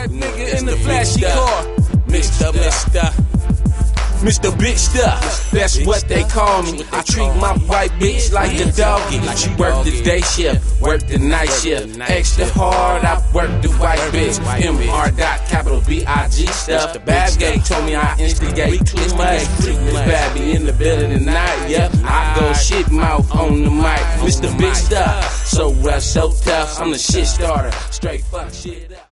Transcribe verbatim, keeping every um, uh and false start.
white nigga in the flashy car. Mister, Mister Mister Big Stuff, that's what they call me. I treat my white bitch like a doggy. She work the day shift, work the night shift. Extra hard, I work the white bitch. M R dot capital B I G stuff. Bad Gay told me I instigate. Click my Miss Babby in the building tonight. Yep, I go shit mouth on the mic. Mister Big Stuff, so rough, so tough. I'm the shit starter. Straight fuck shit up.